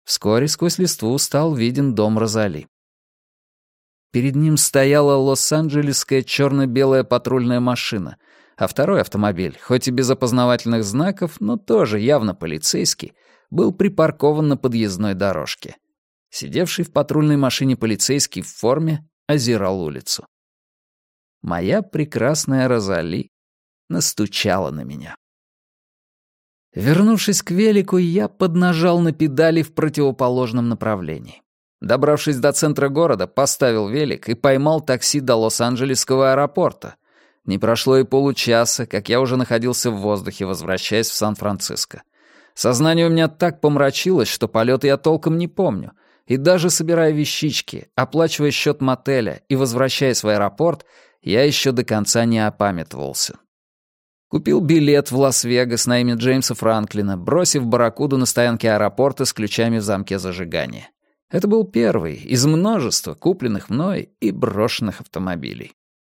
Вскоре сквозь листву стал виден дом Розали. Перед ним стояла лос-анджелесская черно-белая патрульная машина, а второй автомобиль, хоть и без опознавательных знаков, но тоже явно полицейский, был припаркован на подъездной дорожке. Сидевший в патрульной машине полицейский в форме озирал улицу. Моя прекрасная Розали настучала на меня. Вернувшись к велику, я поднажал на педали в противоположном направлении. Добравшись до центра города, поставил велик и поймал такси до Лос-Анджелесского аэропорта. Не прошло и получаса, как я уже находился в воздухе, возвращаясь в Сан-Франциско. Сознание у меня так помрачилось, что полеты я толком не помню. И даже собирая вещички, оплачивая счет мотеля и возвращаясь в аэропорт, я еще до конца не опамятовался. Купил билет в Лас-Вегас на имя Джеймса Франклина, бросив барракуду на стоянке аэропорта с ключами в замке зажигания. Это был первый из множества купленных мной и брошенных автомобилей.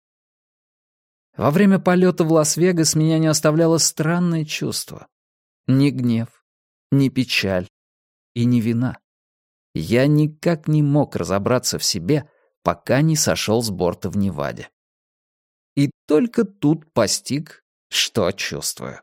Во время полета в Лас-Вегас меня не оставляло странное чувство. Ни гнев, ни печаль и ни вина. Я никак не мог разобраться в себе, пока не сошел с борта в Неваде. И только тут постиг, что чувствую.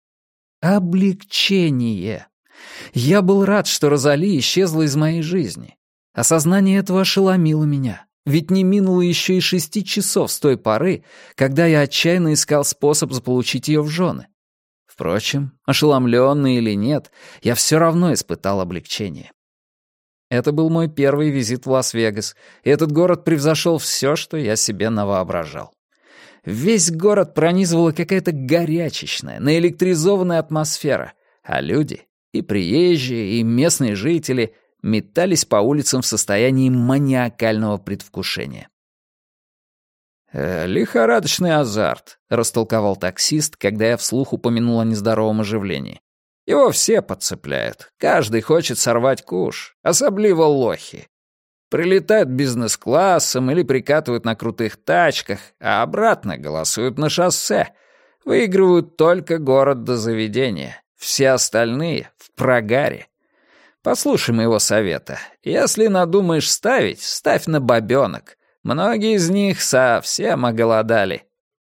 Облегчение. Я был рад, что Розали исчезла из моей жизни. Осознание этого ошеломило меня, ведь не минуло еще и 6 часов с той поры, когда я отчаянно искал способ заполучить ее в жены. Впрочем, ошеломленный или нет, я все равно испытал облегчение. Это был мой первый визит в Лас-Вегас, и этот город превзошел все, что я себе навоображал. Весь город пронизывала какая-то горячечная, наэлектризованная атмосфера, а люди, и приезжие, и местные жители, метались по улицам в состоянии маниакального предвкушения. «Лихорадочный азарт», — растолковал таксист, когда я вслух упомянул о нездоровом оживлении. «Его все подцепляют. Каждый хочет сорвать куш, особливо лохи. Прилетают бизнес-классом или прикатывают на крутых тачках, а обратно голосуют на шоссе. Выигрывают только город до заведения. Все остальные в прогаре. Послушай моего совета. Если надумаешь ставить, ставь на бабёнок. Многие из них совсем оголодали».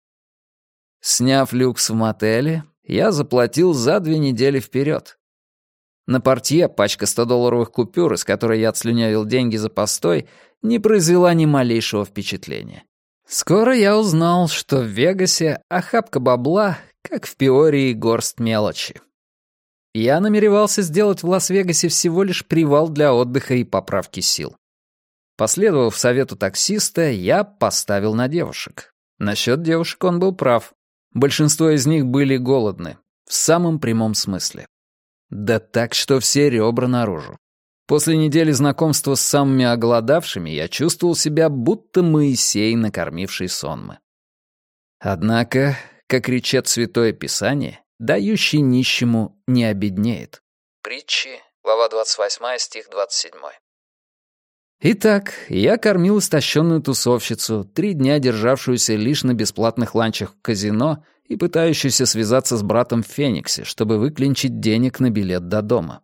Сняв люкс в мотеле, я заплатил за 2 недели вперед. На портье пачка 100-долларовых купюр, из которой я отслюнявил деньги за постой, не произвела ни малейшего впечатления. Скоро я узнал, что в Вегасе охапка бабла, как в Пиории горсть мелочи. Я намеревался сделать в Лас-Вегасе всего лишь привал для отдыха и поправки сил. Последовав совету таксиста, я поставил на девушек. Насчет девушек он был прав. Большинство из них были голодны, в самом прямом смысле. Да так, что все ребра наружу. После недели знакомства с самыми оголодавшими я чувствовал себя, будто Моисей, накормивший сонмы. Однако, как речет Святое Писание, дающий нищему не обеднеет. Притчи, глава 28, стих 27. Итак, я кормил истощенную тусовщицу, 3 дня державшуюся лишь на бесплатных ланчах в казино и пытающуюся связаться с братом в Фениксе, чтобы выклинчить денег на билет до дома.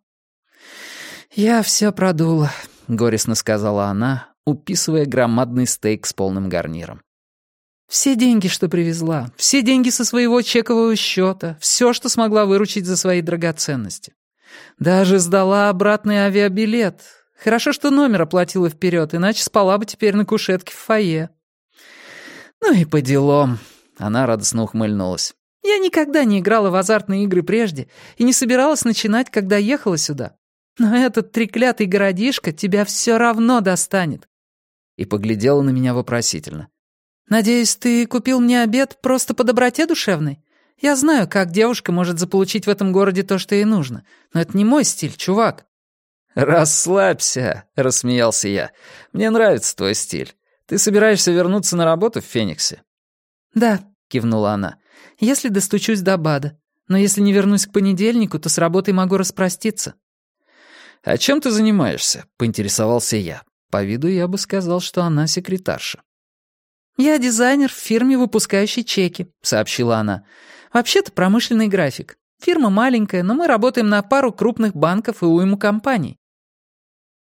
«Я все продула», — горестно сказала она, уписывая громадный стейк с полным гарниром. «Все деньги, что привезла, все деньги со своего чекового счета, все, что смогла выручить за свои драгоценности. Даже сдала обратный авиабилет. Хорошо, что номер оплатила вперед, иначе спала бы теперь на кушетке в фойе». «Ну и по делам», — она радостно ухмыльнулась. «Я никогда не играла в азартные игры прежде и не собиралась начинать, когда ехала сюда. Но этот треклятый городишко тебя все равно достанет». И поглядела на меня вопросительно. «Надеюсь, ты купил мне обед просто по доброте душевной? Я знаю, как девушка может заполучить в этом городе то, что ей нужно, но это не мой стиль, чувак». «Расслабься», — рассмеялся я. «Мне нравится твой стиль. Ты собираешься вернуться на работу в Фениксе?» «Да», — кивнула она, — «если достучусь до Бада. Но если не вернусь к понедельнику, то с работой могу распроститься». «А чем ты занимаешься?» — поинтересовался я. По виду я бы сказал, что она секретарша. «Я дизайнер в фирме, выпускающей чеки», — сообщила она. «Вообще-то промышленный график. Фирма маленькая, но мы работаем на пару крупных банков и уйму компаний.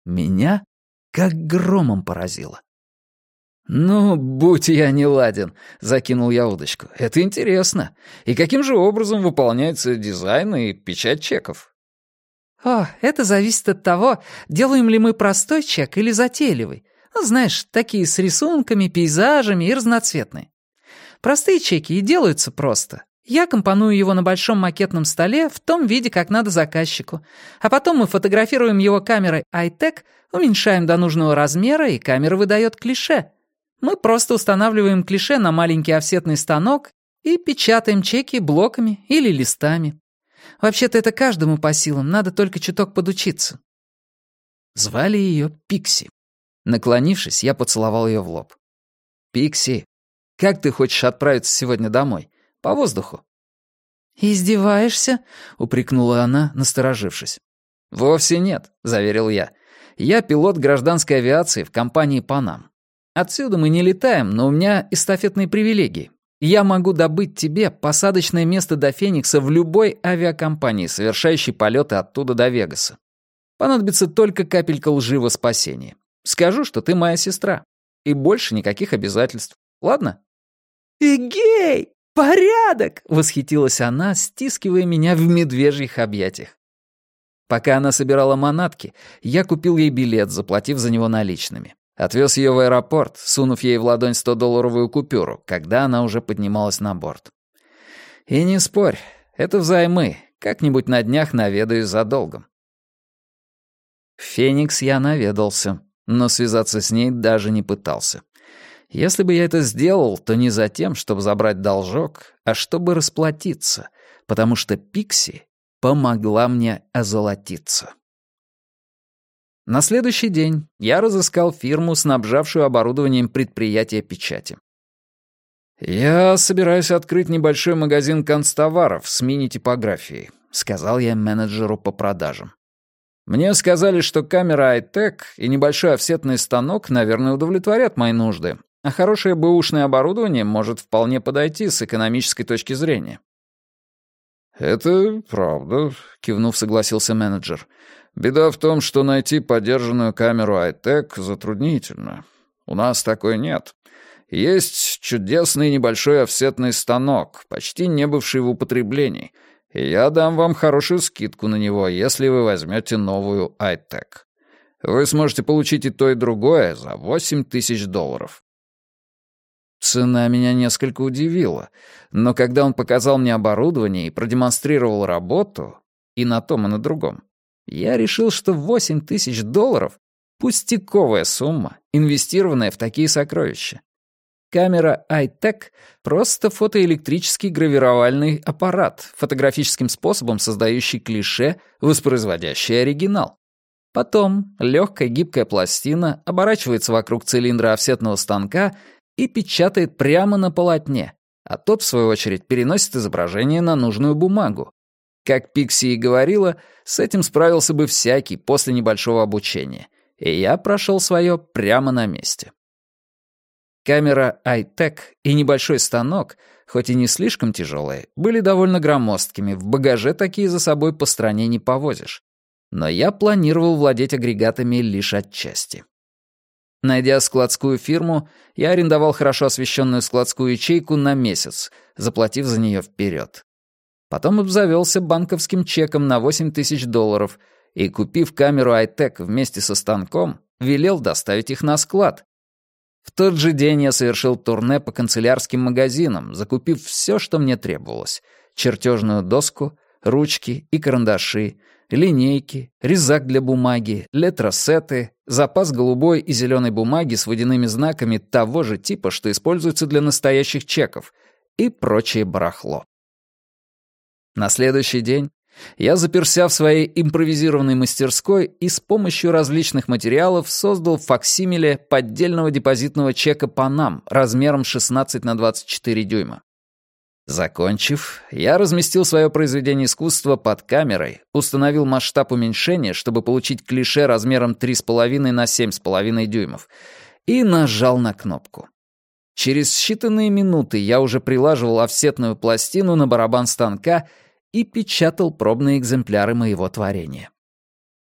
Меня как громом поразило. «Ну, будь я неладен», — закинул я удочку. «Это интересно. И каким же образом выполняется дизайн и печать чеков?» «О, это зависит от того, делаем ли мы простой чек или затейливый. Ну, знаешь, такие с рисунками, пейзажами и разноцветные. Простые чеки и делаются просто. Я компоную его на большом макетном столе в том виде, как надо заказчику. А потом мы фотографируем его камерой iTech, уменьшаем до нужного размера, и камера выдает клише. Мы просто устанавливаем клише на маленький офсетный станок и печатаем чеки блоками или листами. Вообще-то это каждому по силам, надо только чуток подучиться». Звали ее Пикси. Наклонившись, я поцеловал ее в лоб. «Пикси, как ты хочешь отправиться сегодня домой? По воздуху?» «Издеваешься?» — упрекнула она, насторожившись. «Вовсе нет», — заверил я. «Я пилот гражданской авиации в компании «Панам». Отсюда мы не летаем, но у меня эстафетные привилегии. Я могу добыть тебе посадочное место до Феникса в любой авиакомпании, совершающей полеты оттуда до Вегаса. Понадобится только капелька лжи во спасение. Скажу, что ты моя сестра. И больше никаких обязательств. Ладно?» «Эгей! Порядок!» — восхитилась она, стискивая меня в медвежьих объятиях. Пока она собирала манатки, я купил ей билет, заплатив за него наличными. Отвез ее в аэропорт, сунув ей в ладонь 100-долларовую купюру, когда она уже поднималась на борт. И не спорь, это взаймы, как-нибудь на днях наведаюсь за долгом. В Феникс я наведался, но связаться с ней даже не пытался. Если бы я это сделал, то не за тем, чтобы забрать должок, а чтобы расплатиться, потому что Пикси помогла мне озолотиться. На следующий день я разыскал фирму, снабжавшую оборудованием предприятия печати. «Я собираюсь открыть небольшой магазин канцтоваров с мини-типографией», — сказал я менеджеру по продажам. «Мне сказали, что камера iTech и небольшой офсетный станок, наверное, удовлетворят мои нужды, а хорошее бэушное оборудование может вполне подойти с экономической точки зрения». «Это правда», — кивнув, согласился менеджер. «Беда в том, что найти подержанную камеру iTech затруднительно. У нас такой нет. Есть чудесный небольшой офсетный станок, почти не бывший в употреблении, и я дам вам хорошую скидку на него, если вы возьмете новую iTech. Вы сможете получить и то, и другое за $8000. Цена меня несколько удивила, но когда он показал мне оборудование и продемонстрировал работу, и на том, и на другом, я решил, что $8000 — пустяковая сумма, инвестированная в такие сокровища. Камера iTech — просто фотоэлектрический гравировальный аппарат, фотографическим способом создающий клише, воспроизводящий оригинал. Потом легкая гибкая пластина оборачивается вокруг цилиндра офсетного станка и печатает прямо на полотне, а тот, в свою очередь, переносит изображение на нужную бумагу. Как Пикси и говорила, с этим справился бы всякий после небольшого обучения, и я прошел свое прямо на месте. Камера iTech и небольшой станок, хоть и не слишком тяжелые, были довольно громоздкими, в багаже такие за собой по стране не повозишь. Но я планировал владеть агрегатами лишь отчасти. Найдя складскую фирму, я арендовал хорошо освещенную складскую ячейку на месяц, заплатив за нее вперед. Потом обзавелся банковским чеком на $8000 и, купив камеру iTech вместе со станком, велел доставить их на склад. В тот же день я совершил турне по канцелярским магазинам, закупив все, что мне требовалось: чертежную доску, ручки и карандаши, линейки, резак для бумаги, летросеты, запас голубой и зеленой бумаги с водяными знаками того же типа, что используется для настоящих чеков, и прочее барахло. На следующий день я заперся в своей импровизированной мастерской и с помощью различных материалов создал факсимиле поддельного депозитного чека «Панам» размером 16 на 24 дюйма. Закончив, я разместил свое произведение искусства под камерой, установил масштаб уменьшения, чтобы получить клише размером 3,5 на 7,5 дюймов, и нажал на кнопку. Через считанные минуты я уже прилаживал офсетную пластину на барабан станка и печатал пробные экземпляры моего творения.